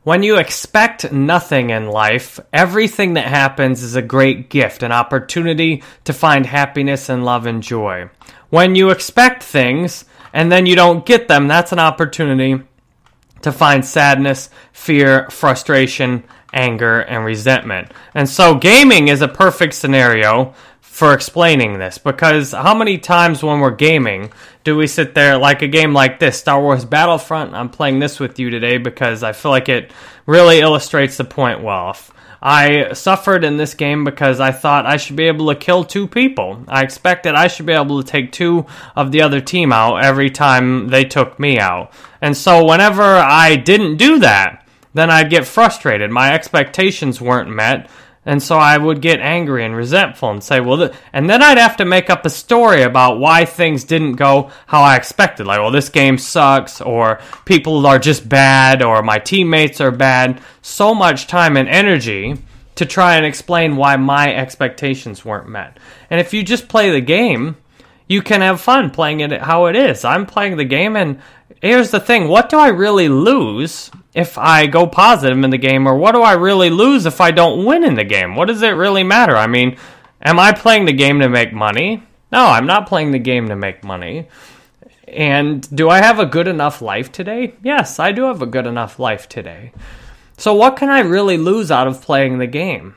When you expect nothing in life, everything that happens is a great gift, an opportunity to find happiness and love and joy. When you expect things and then you don't get them, that's an opportunity to find sadness, fear, frustration, anger, and resentment. And so gaming is a perfect scenario for explaining this, because how many times when we're gaming do we sit there, like a game like this, Star Wars Battlefront? I'm playing this with you today because I feel like it really illustrates the point well. I suffered in this game because I thought I should be able to kill 2 people. I expected I should be able to take 2 of the other team out every time they took me out. And so whenever I didn't do that, then I'd get frustrated. My expectations weren't met. And so I would get angry and resentful and say, and then I'd have to make up a story about why things didn't go how I expected. Like, well, this game sucks, or people are just bad, or my teammates are bad. So much time and energy to try and explain why my expectations weren't met. And if you just play the game, you can have fun playing it how it is. I'm playing the game, and here's the thing. What do I really lose if I go positive in the game, or what do I really lose if I don't win in the game? What does it really matter? I mean, am I playing the game to make money? No, I'm not playing the game to make money. And do I have a good enough life today? Yes, I do have a good enough life today. So what can I really lose out of playing the game?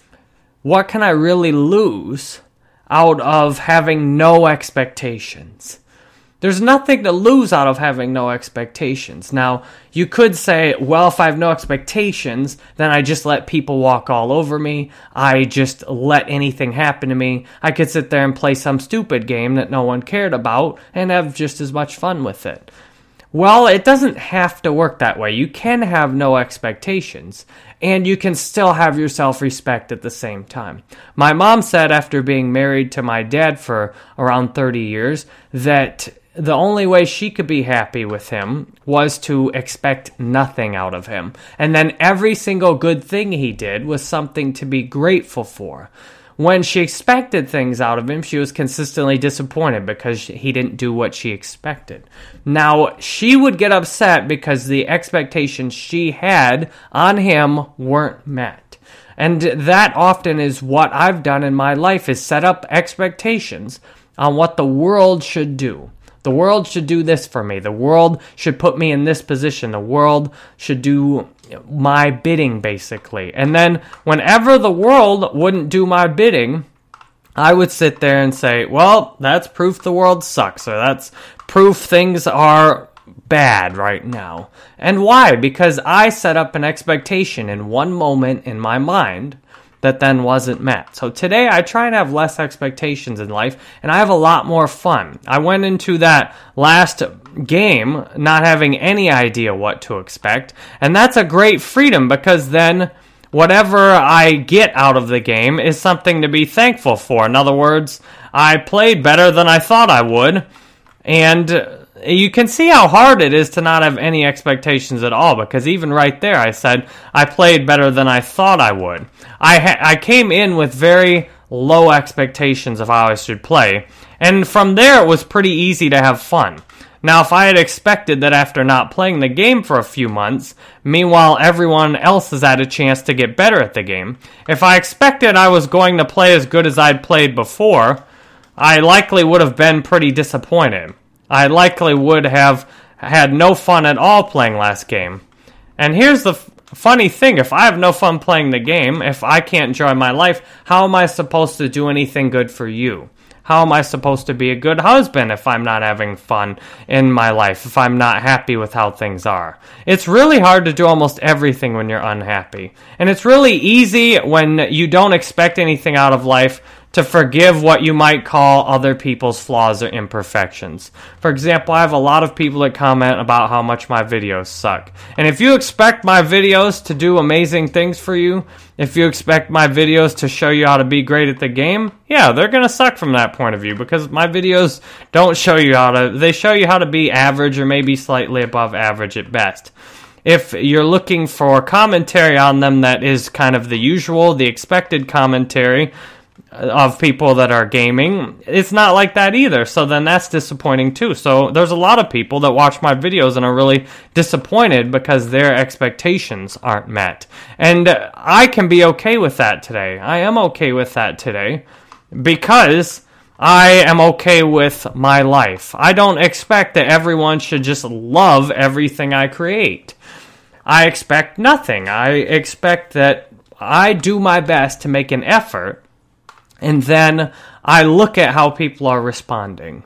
What can I really lose out of having no expectations? There's nothing to lose out of having no expectations. Now, you could say, well, if I have no expectations, then I just let people walk all over me. I just let anything happen to me. I could sit there and play some stupid game that no one cared about and have just as much fun with it. Well, it doesn't have to work that way. You can have no expectations, and you can still have your self-respect at the same time. My mom said after being married to my dad for around 30 years that the only way she could be happy with him was to expect nothing out of him. And then every single good thing he did was something to be grateful for. When she expected things out of him, she was consistently disappointed because he didn't do what she expected. Now, she would get upset because the expectations she had on him weren't met. And that often is what I've done in my life, is set up expectations on what the world should do. The world should do this for me. The world should put me in this position. The world should do my bidding, basically. And then whenever the world wouldn't do my bidding, I would sit there and say, well, that's proof the world sucks, or that's proof things are bad right now. And why? Because I set up an expectation in one moment in my mind that then wasn't met. So today I try and have less expectations in life, and I have a lot more fun. I went into that last game not having any idea what to expect, and that's a great freedom, because then whatever I get out of the game is something to be thankful for. In other words, I played better than I thought I would, and you can see how hard it is to not have any expectations at all, because even right there I said I played better than I thought I would. I came in with very low expectations of how I should play, and from there it was pretty easy to have fun. Now, if I had expected that after not playing the game for a few months, meanwhile everyone else has had a chance to get better at the game, if I expected I was going to play as good as I'd played before, I likely would have been pretty disappointed. I likely would have had no fun at all playing last game. And here's the funny thing. If I have no fun playing the game, if I can't enjoy my life, how am I supposed to do anything good for you? How am I supposed to be a good husband if I'm not having fun in my life, if I'm not happy with how things are? It's really hard to do almost everything when you're unhappy. And it's really easy when you don't expect anything out of life to forgive what you might call other people's flaws or imperfections. For example, I have a lot of people that comment about how much my videos suck. And if you expect my videos to do amazing things for you, if you expect my videos to show you how to be great at the game, yeah, they're going to suck from that point of view, because my videos don't show you they show you how to be average or maybe slightly above average at best. If you're looking for commentary on them that is kind of the usual, the expected commentary, of people that are gaming, it's not like that either. So then that's disappointing too. So there's a lot of people that watch my videos and are really disappointed because their expectations aren't met. And I can be okay with that today. I am okay with that today because I am okay with my life. I don't expect that everyone should just love everything I create. I expect nothing. I expect that I do my best to make an effort, and then I look at how people are responding.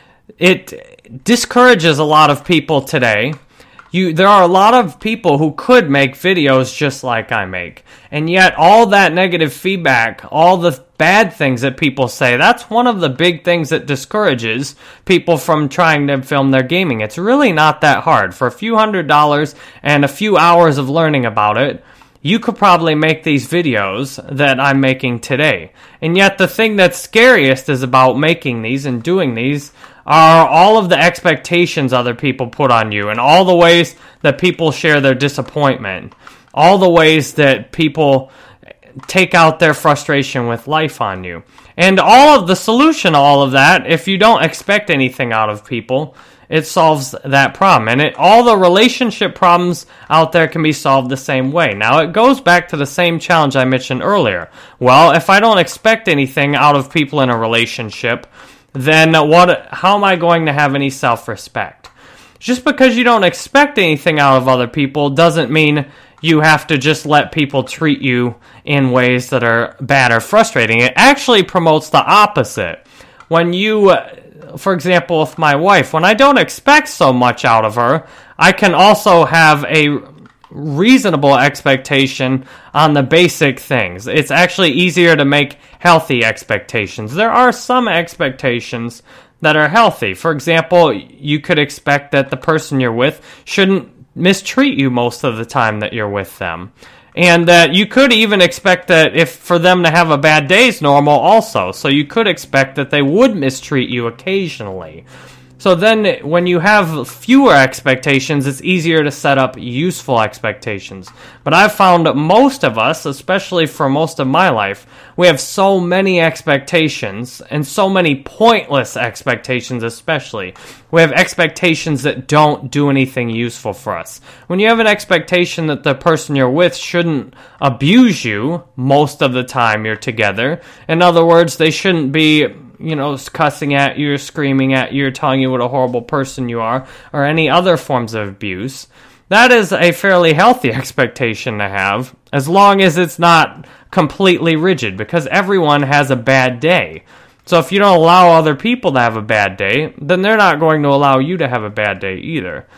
It discourages a lot of people today. There are a lot of people who could make videos just like I make. And yet all that negative feedback, all the bad things that people say, that's one of the big things that discourages people from trying to film their gaming. It's really not that hard. For a few $100s and a few hours of learning about it, you could probably make these videos that I'm making today. And yet the thing that's scariest is about making these and doing these are all of the expectations other people put on you and all the ways that people share their disappointment, all the ways that people take out their frustration with life on you. And all of the solution to all of that, if you don't expect anything out of people, it solves that problem. And all the relationship problems out there can be solved the same way. Now, it goes back to the same challenge I mentioned earlier. Well, if I don't expect anything out of people in a relationship, then how am I going to have any self-respect? Just because you don't expect anything out of other people doesn't mean you have to just let people treat you in ways that are bad or frustrating. It actually promotes the opposite. When you, for example, with my wife, when I don't expect so much out of her, I can also have a reasonable expectation on the basic things. It's actually easier to make healthy expectations. There are some expectations that are healthy. For example, you could expect that the person you're with shouldn't mistreat you most of the time that you're with them. And that you could even expect that if for them to have a bad day is normal also. So you could expect that they would mistreat you occasionally. So then when you have fewer expectations, it's easier to set up useful expectations. But I've found most of us, especially for most of my life, we have so many expectations and so many pointless expectations especially. We have expectations that don't do anything useful for us. When you have an expectation that the person you're with shouldn't abuse you most of the time you're together, in other words, they shouldn't be cussing at you, screaming at you, telling you what a horrible person you are, or any other forms of abuse, that is a fairly healthy expectation to have, as long as it's not completely rigid, because everyone has a bad day. So if you don't allow other people to have a bad day, then they're not going to allow you to have a bad day either.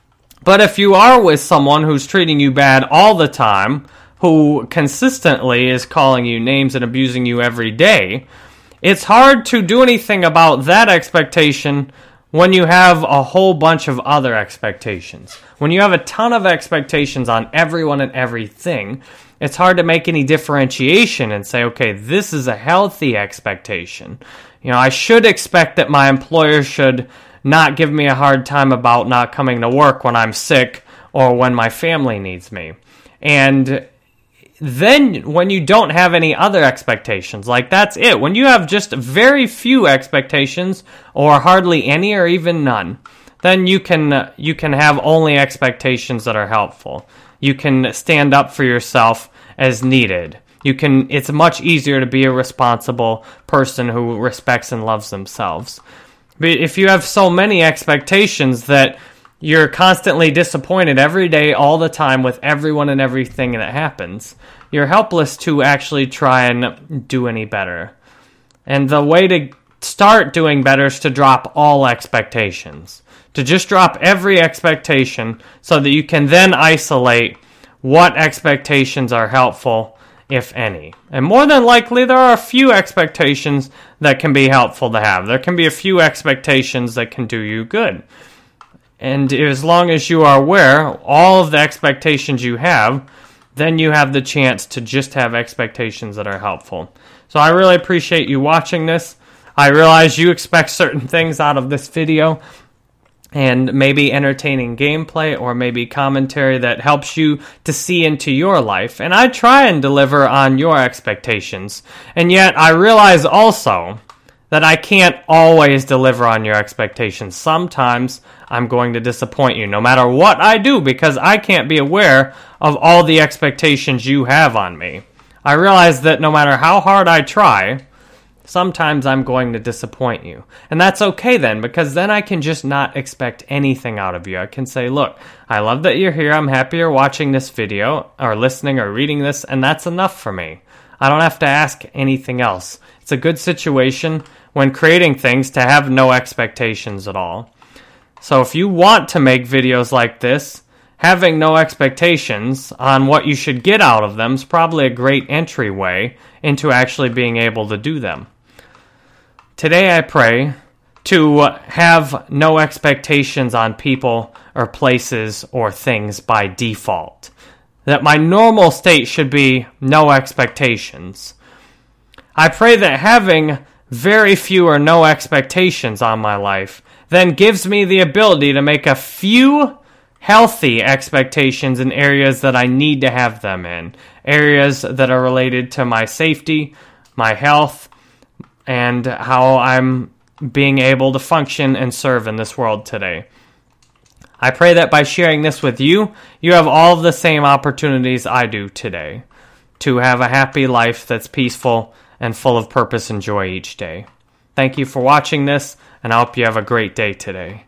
But if you are with someone who's treating you bad all the time, who consistently is calling you names and abusing you every day, it's hard to do anything about that expectation when you have a whole bunch of other expectations. When you have a ton of expectations on everyone and everything, it's hard to make any differentiation and say, okay, this is a healthy expectation. I should expect that my employer should not give me a hard time about not coming to work when I'm sick or when my family needs me. And then when you don't have any other expectations, like that's it. When you have just very few expectations or hardly any or even none, then you can have only expectations that are helpful. You can stand up for yourself as needed. It's much easier to be a responsible person who respects and loves themselves. But if you have so many expectations that you're constantly disappointed every day, all the time, with everyone and everything that happens, you're helpless to actually try and do any better. And the way to start doing better is to drop all expectations. To just drop every expectation so that you can then isolate what expectations are helpful, if any. And more than likely, there are a few expectations that can be helpful to have. There can be a few expectations that can do you good. And as long as you are aware of all of the expectations you have, then you have the chance to just have expectations that are helpful. So I really appreciate you watching this. I realize you expect certain things out of this video. and maybe entertaining gameplay or maybe commentary that helps you to see into your life. And I try and deliver on your expectations. And yet I realize also that I can't always deliver on your expectations. Sometimes I'm going to disappoint you no matter what I do because I can't be aware of all the expectations you have on me. I realize that no matter how hard I try, sometimes I'm going to disappoint you. And that's okay then, because then I can just not expect anything out of you. I can say, look, I love that you're here. I'm happy you're watching this video or listening or reading this, and that's enough for me. I don't have to ask anything else. It's a good situation when creating things to have no expectations at all. So if you want to make videos like this, having no expectations on what you should get out of them is probably a great entryway into actually being able to do them. Today I pray to have no expectations on people or places or things by default. That my normal state should be no expectations. I pray that having very few or no expectations on my life then gives me the ability to make a few healthy expectations in areas that I need to have them in. Areas that are related to my safety, my health, and how I'm being able to function and serve in this world today. I pray that by sharing this with you, you have all of the same opportunities I do today to have a happy life that's peaceful and full of purpose and joy each day. Thank you for watching this, and I hope you have a great day today.